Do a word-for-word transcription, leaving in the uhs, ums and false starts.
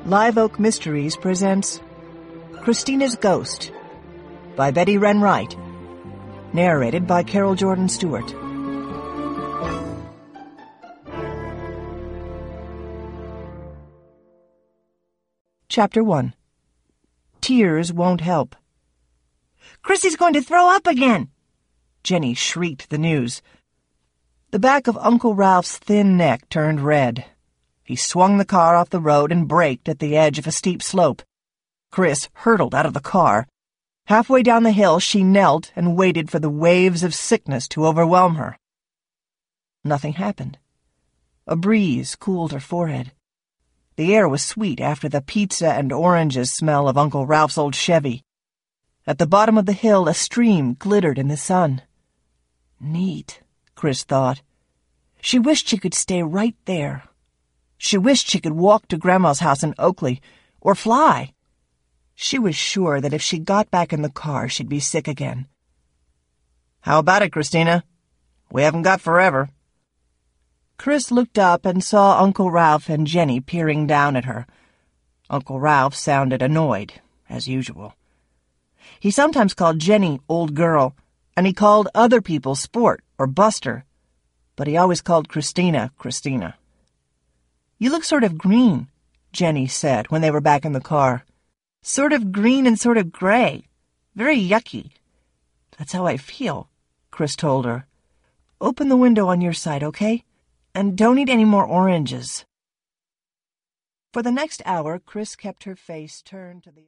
Live Oak Mysteries presents Christina's Ghost by Betty Wren Wright, narrated by Carol Jordan Stewart. Chapter one. Tears Won't Help. "Chrissy's going to throw up again!" Jenny shrieked the news. The back of Uncle Ralph's thin neck turned red. He swung the car off the road and braked at the edge of a steep slope. Chris hurtled out of the car. Halfway down the hill, she knelt and waited for the waves of sickness to overwhelm her. Nothing happened. A breeze cooled her forehead. The air was sweet after the pizza and oranges smell of Uncle Ralph's old Chevy. At the bottom of the hill, a stream glittered in the sun. Neat, Chris thought. She wished she could stay right there. She wished she could walk to Grandma's house in Oakley, or fly. She was sure that if she got back in the car, she'd be sick again. "How about it, Christina? We haven't got forever." Chris looked up and saw Uncle Ralph and Jenny peering down at her. Uncle Ralph sounded annoyed, as usual. He sometimes called Jenny old girl, and he called other people sport or buster, but he always called Christina Christina. "You look sort of green," Jenny said when they were back in the car. "Sort of green and sort of gray. Very yucky." "That's how I feel," Chris told her. "Open the window on your side, okay? And don't eat any more oranges." For the next hour, Chris kept her face turned to the